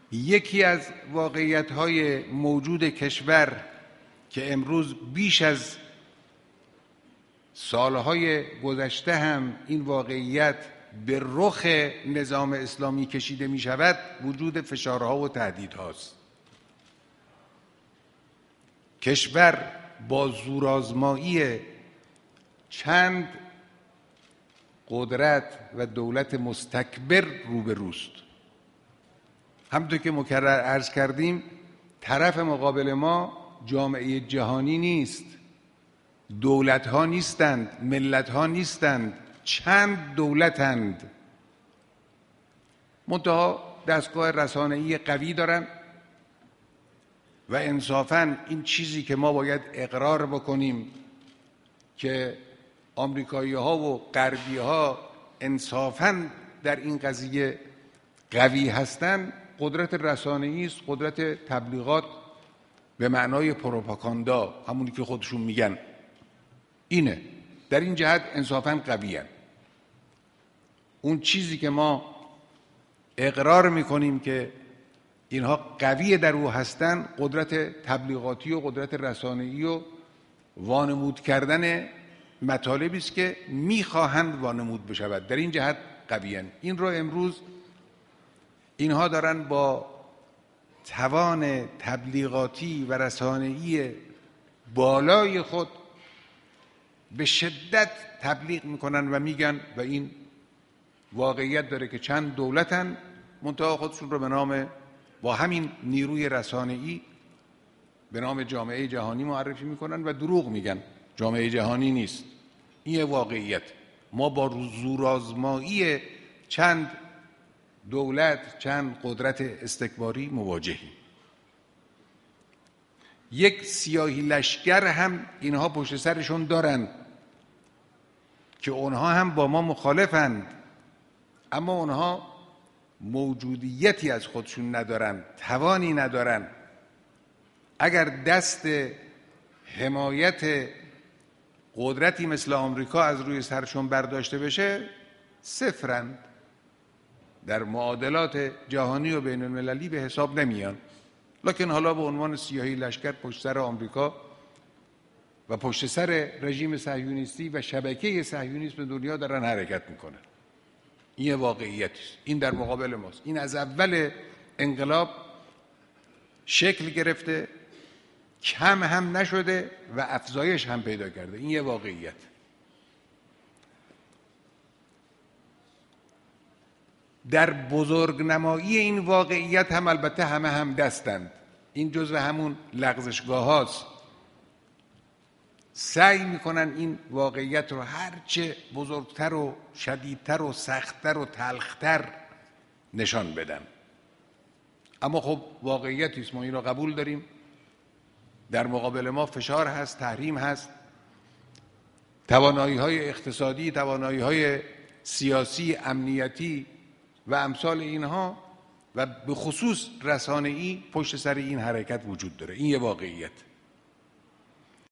یکی از واقعیت‌های موجود کشور که امروز بیش از سالهای گذشته هم این واقعیت به رخ نظام اسلامی کشیده می شود، وجود فشارها و تهدیدهاست. کشور با زورآزمایی چند قدرت و دولت مستکبر روبروست. همونطور که مکرر عرض کردیم، طرف مقابل ما جامعه جهانی نیست، دولت‌ها نیستند، ملت‌ها نیستند، چند دولتند. منتها دستگاه رسانه‌ای قوی دارن و انصافاً این چیزی که ما باید اقرار بکنیم که آمریکایی‌ها و غربی‌ها انصافاً در این قضیه قوی هستند، قدرت رسانه‌ای است، قدرت تبلیغات به معنای پروپاگاندا، همونی که خودشون میگن اینه. در این جهت انصافاً قوی‌اند. اون چیزی که ما اقرار میکنیم که اینها قوی در او هستند، قدرت تبلیغاتی و قدرت رسانه‌ای و وانمود کردن مطالبی است که میخواهند وانمود بشود. در این جهت قوی‌اند. این رو امروز اینها دارن با توان تبلیغاتی و رسانه‌ای بالای خود به شدت تبلیغ میکنن و میگن و این واقعیت داره که چند دولتن، منتها خودشون رو به نام با همین نیروی رسانه‌ای به نام جامعه جهانی معرفی میکنن و دروغ میگن. جامعه جهانی نیست. این واقعیت. ما با زورآزمایی چند دولت، چند قدرت استکباری مواجهیم. یک سیاهی لشکر هم اینها پشت سرشون دارن که اونها هم با ما مخالفند، اما اونها موجودیتی از خودشون ندارن، توانی ندارن. اگر دست حمایت قدرتی مثل آمریکا از روی سرشون برداشته بشه، صفرند، در معادلات جهانی و بین المللی به حساب نمیان. لکن حالا به عنوان سیاهی لشکر پشت سر آمریکا و پشت سر رژیم صهیونیستی و شبکه صهیونیسم دنیا دارن حرکت میکنن. این واقعیت است. این در مقابل ماست. این از اول انقلاب شکل گرفته، کم هم نشده و افزایش هم پیدا کرده. این یه واقعیت. در بزرگنمایی این واقعیت هم البته همه هم دستند. این جزو همون لغزشگاه هاست. سعی میکنن این واقعیت رو هرچه بزرگتر و شدیدتر و سختتر و تلختر نشان بدن. اما خب واقعیتی است، ما این رو قبول داریم. در مقابل ما فشار هست، تحریم هست، توانایی‌های اقتصادی، توانایی‌های سیاسی، امنیتی و امثال اینها و به خصوص رسانه‌ای پشت سر این حرکت وجود داره. این یه واقعیت.